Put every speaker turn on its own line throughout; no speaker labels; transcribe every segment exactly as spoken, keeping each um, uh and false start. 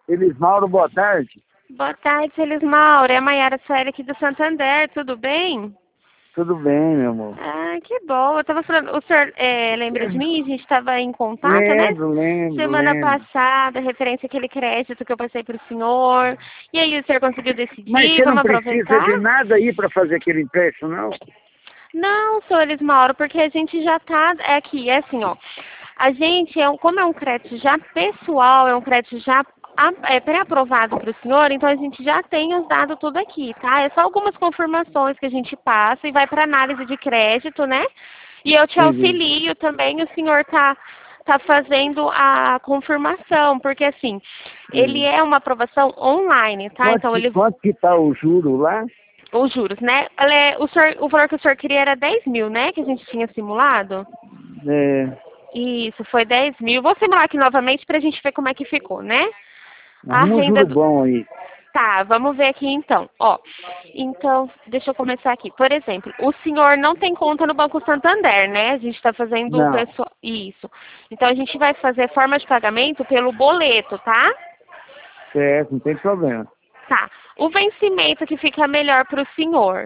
Elismauro, boa tarde.
Boa tarde, Elismauro. É a Maiara Soares aqui do Santander, tudo bem?
Tudo bem, meu amor.
Ah, que bom. Eu tava falando, o senhor é, lembra de mim? A gente estava em contato, né?
Lembro, lembro,
Semana
lembro.
passada, referente àquele crédito que eu passei para o senhor. E aí o senhor conseguiu
Mas
decidir?
você não
Vamos
precisa
aproveitar?
de nada aí para fazer aquele empréstimo, não?
Não, senhor Elismauro, porque a gente já tá é aqui, é assim, ó. A gente, é um, como é um crédito já pessoal, é um crédito já a- é, pré-aprovado para o senhor, então a gente já tem os dados tudo aqui, tá? É só algumas confirmações que a gente passa e vai para análise de crédito, né? E eu te
Entendi.
auxilio também, o senhor tá tá fazendo a confirmação, porque assim, ele
Entendi.
é uma aprovação online, tá?
Quanto,
Então
que-
ele
quanto que tá o juro lá?
os juros, né? Ela é- o, senhor, o valor que o senhor queria era dez mil, né? Que a gente tinha simulado.
É,
Isso, foi dez mil. Vou simular aqui novamente para a gente ver como é que ficou, né? A
arruma um
renda
juro
do...
bom aí.
Tá, vamos ver aqui então. Ó, então, deixa eu começar aqui. Por exemplo, o senhor não tem conta no Banco Santander, né? A gente está fazendo o
Não,
pessoal... Isso. Então, a gente vai fazer forma de pagamento pelo boleto, tá?
certo, não tem problema.
Tá. O vencimento que fica melhor para o senhor.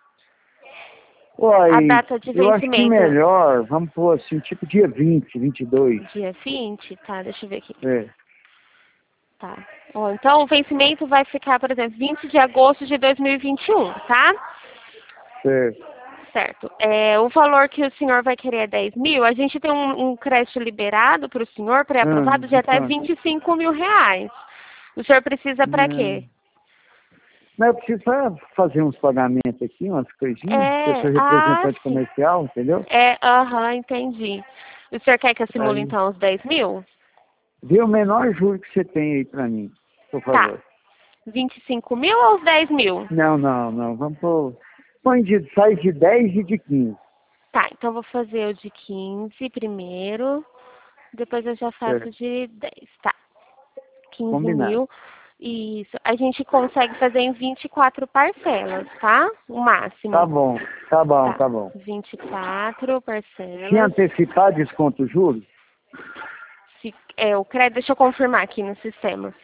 A
Oi,
data de
eu acho que
vencimento.
melhor, vamos pôr assim, tipo dia vinte, vinte e dois.
Dia vinte, tá, deixa eu ver aqui.
É,
Tá. Ó, então o vencimento vai ficar, por exemplo, vinte de agosto de dois mil e vinte e um, tá?
certo.
Certo. É, o valor que o senhor vai querer é dez mil, a gente tem um, um crédito liberado para o senhor,
Ah,
pré-aprovado, de
de
até
quanto?
vinte e cinco mil reais. O senhor precisa para
Não.
quê?
Mas eu preciso só fazer uns pagamentos aqui, umas coisinhas, porque eu
É,
sou
ah,
representante
sim.
comercial, entendeu?
É, aham, entendi. O senhor quer que eu simule
Aí,
então os dez mil?
vê o menor juro que você tem aí pra mim, por
Tá.
favor.
vinte e cinco mil ou os dez mil?
Não, não, não, vamos pôr... Põe de, sai de dez e de quinze,
Tá, então vou fazer o de quinze primeiro, depois eu já faço
certo?
de dez, tá? quinze
Combinado.
mil, isso. A gente consegue fazer em vinte e quatro parcelas, tá? O
Tá
máximo.
bom, tá bom,
Tá,
tá bom.
vinte e quatro
Se
parcelas.
antecipar, desconto o juro?
Se, é, o crédito, deixa eu confirmar aqui no sistema.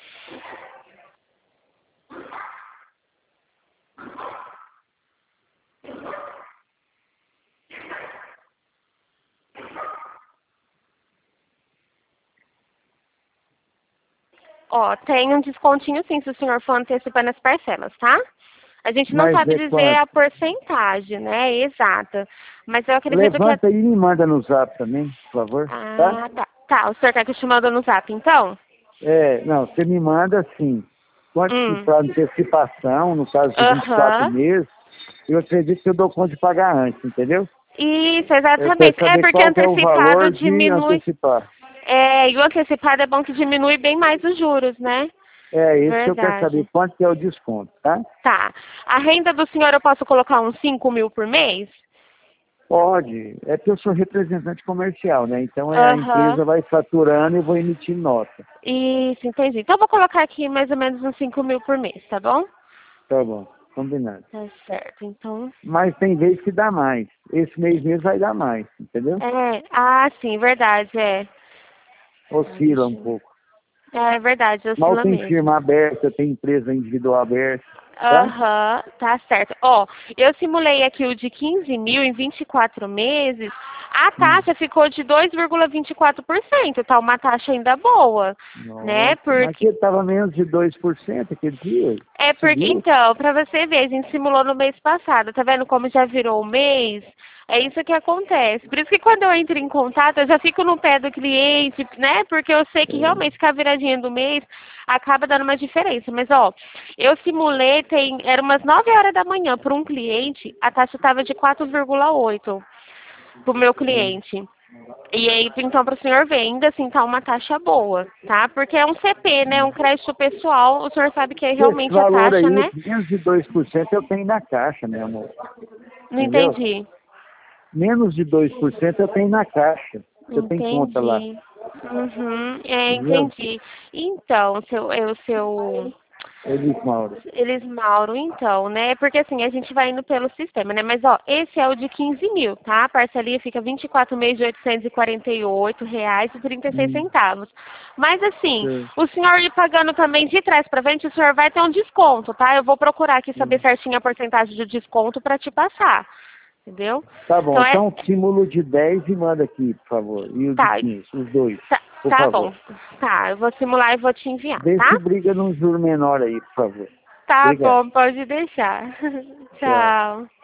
Ó, tem um descontinho sim, se o senhor for antecipando as parcelas, tá? A gente não
Mas
sabe
é
dizer
quanto?
a porcentagem, né, exata. Mas eu acredito que... É...
Levanta aí e me manda no zap também, por favor, tá?
Ah, tá. Tá, o senhor quer que eu te mande no zap, então?
É, não, você me manda assim, quanto que
Hum.
para antecipação, no caso de vinte e quatro
Aham.
meses, eu acredito que eu dou conta de pagar antes, entendeu?
Isso,
Eu quero
exatamente. É
saber
porque
qual que é o
antecipado
valor de
diminui.
antecipar.
É, e o antecipado é bom que diminui bem mais os juros, né?
É isso que eu quero saber,
Verdade.
quanto que é o desconto, tá?
Tá. A renda do senhor eu posso colocar uns cinco mil por mês?
Pode, é que eu sou representante comercial, né? Então é, a
Aham.
empresa vai faturando e vou emitir nota.
Isso, entendi. Então eu vou colocar aqui mais ou menos uns cinco mil por mês, tá bom?
Tá bom, combinado.
Tá certo. Então.
Mas tem vez que dá mais. Esse mês mesmo vai dar mais, entendeu?
É. Ah, sim, verdade, é. Ah,
Oscila
deixa
um
eu ver.
pouco.
É verdade,
Mal
oscila
tem
mesmo.
firma aberta, tem empresa individual aberta, tá?
Aham, tá certo. Ó, eu simulei aqui o de quinze mil em vinte e quatro meses. A
Hum.
taxa ficou de dois vírgula vinte e quatro por cento, tá? Uma taxa ainda boa, né?
Nossa, mas aqui
Porque
estava menos de dois por cento aquele dia.
é porque,
Subiu.
então, para você ver, a gente simulou no mês passado, tá vendo como já virou o mês? É isso que acontece. Por isso que quando eu entro em contato, eu já fico no pé do cliente, né? Porque eu sei que realmente com a viradinha do mês acaba dando uma diferença. Mas, ó, eu simulei, tem, era umas nove horas da manhã para um cliente, a taxa estava de quatro vírgula oito para o meu
Hum.
cliente. E aí, então, para o senhor ver, ainda assim tá uma taxa boa, tá? Porque é um C P, né? Um crédito pessoal, o senhor sabe que é
Esse
realmente a
valor
taxa,
aí,
né?
menos de dois por cento eu tenho na caixa, meu amor.
Não
Entendeu?
entendi.
Menos de dois por cento eu tenho na caixa. Você tem conta lá.
Entendi. Uhum, é,
Entendeu?
entendi. Então, seu, é, o seu.
Elis Mauro.
Eles Mauro, então, né? Porque assim, a gente vai indo pelo sistema, né? Mas, ó, esse é o de quinze mil, tá? A parcelinha fica vinte e quatro meses de oitocentos e quarenta e oito reais e trinta e seis
Hum,
centavos. Mas, assim,
sei.
o senhor ir pagando também de trás pra frente, o senhor vai ter um desconto, tá? Eu vou procurar aqui saber
Hum.
certinho a porcentagem de desconto pra te passar, entendeu?
Tá bom,
Então, é...
então o símbolo de dez e manda aqui, por favor. E o de
Tá,
quinze, os dois,
tá,
por
tá
favor.
bom. Tá, eu vou simular e vou te enviar,
Vê se
tá?
briga num juro menor aí, por favor.
Tá
Obrigado.
bom, pode deixar.
Tchau.
Tchau.